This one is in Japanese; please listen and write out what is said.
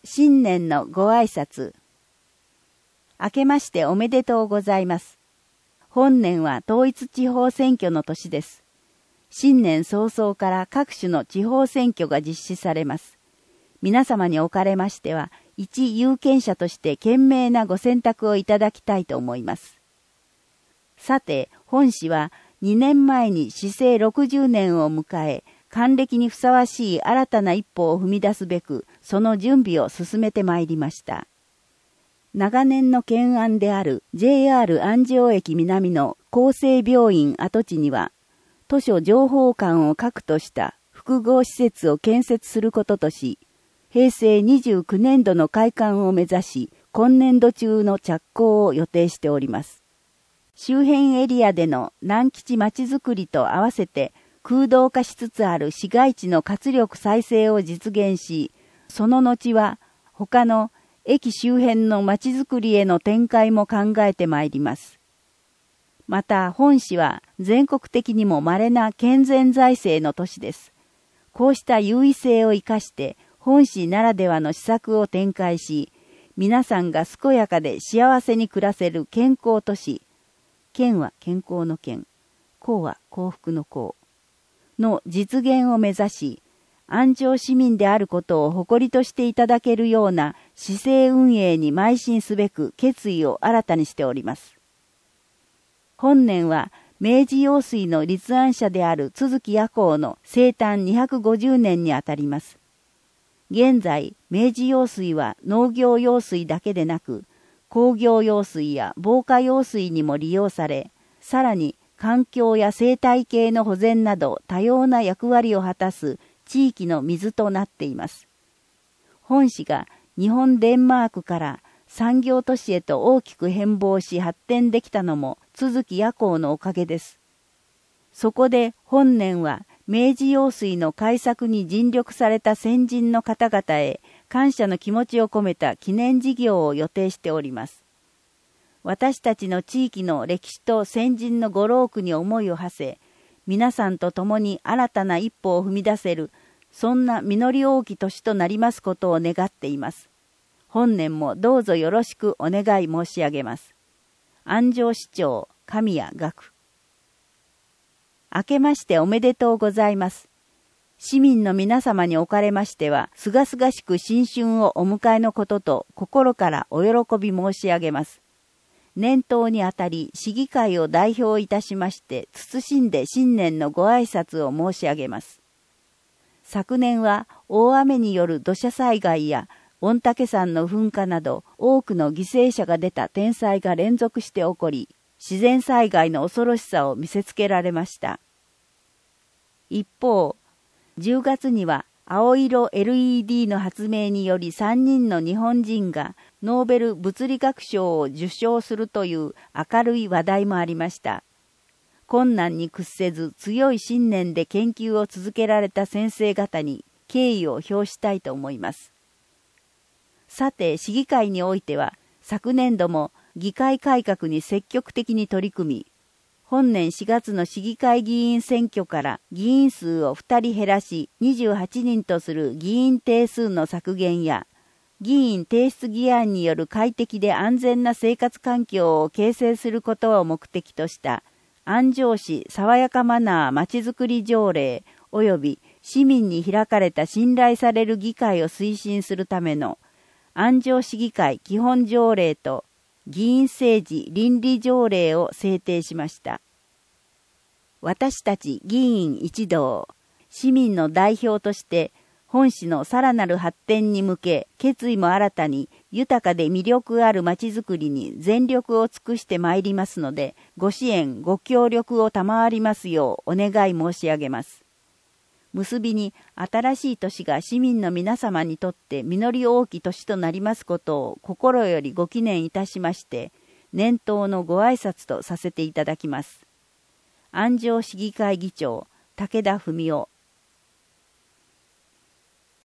新年のご挨拶。明けましておめでとうございます。本年は統一地方選挙の年です。新年早々から各種の地方選挙が実施されます。皆様におかれましては、一有権者として賢明なご選択をいただきたいと思います。さて、本誌は2年前に市政60年を迎え、還暦にふさわしい新たな一歩を踏み出すべく、その準備を進めてまいりました。長年の懸案である JR 安城駅南の厚生病院跡地には、図書情報館を核とした複合施設を建設することとし、平成29年度の開館を目指し、今年度中の着工を予定しております。周辺エリアでの南吉まちづくりと合わせて、空洞化しつつある市街地の活力再生を実現し、その後は他の駅周辺のまちづくりへの展開も考えてまいります。また本市は全国的にも稀な健全財政の都市です。こうした優位性を生かして本市ならではの施策を展開し、皆さんが健やかで幸せに暮らせる健康都市、健は健康の健、幸は幸福の幸の実現を目指し、安城市民であることを誇りとしていただけるような市政運営に邁進すべく決意を新たにしております。本年は明治用水の立案者である都築弥光の生誕250年にあたります。現在、明治用水は農業用水だけでなく、工業用水や防火用水にも利用され、さらに環境や生態系の保全など多様な役割を果たす地域の水となっています。本市が日本デンマークから産業都市へと大きく変貌し発展できたのも都築弥光のおかげです。そこで本年は明治用水の開削に尽力された先人の方々へ感謝の気持ちを込めた記念事業を予定しております。私たちの地域の歴史と先人のご労苦に思いを馳せ、皆さんと共に新たな一歩を踏み出せる、そんな実り多き年となりますことを願っています。本年もどうぞよろしくお願い申し上げます。安城市長神谷学。明けましておめでとうございます。市民の皆様におかれましては、すがすがしく新春をお迎えのことと心からお喜び申し上げます。年頭にあたり、市議会を代表いたしまして、謹んで新年のご挨拶を申し上げます。昨年は大雨による土砂災害や御嶽山の噴火など多くの犠牲者が出た天災が連続して起こり、自然災害の恐ろしさを見せつけられました。一方、10月には青色 LED の発明により3人の日本人がノーベル物理学賞を受賞するという明るい話題もありました。困難に屈せず強い信念で研究を続けられた先生方に敬意を表したいと思います。さて、市議会においては昨年度も議会改革に積極的に取り組み、本年4月の市議会議員選挙から議員数を2人減らし28人とする議員定数の削減や、議員提出議案による快適で安全な生活環境を形成することを目的とした安城市爽やかマナーまちづくり条例及び市民に開かれた信頼される議会を推進するための安城市議会基本条例と議員政治倫理条例を制定しました。私たち議員一同、市民の代表として本市のさらなる発展に向け決意も新たに豊かで魅力あるまちづくりに全力を尽くしてまいりますので、ご支援ご協力を賜りますようお願い申し上げます。結びに新しい年が市民の皆様にとって実り多き年となりますことを心よりご記念いたしまして、年頭のご挨拶とさせていただきます。安城市議会議長、武田文夫。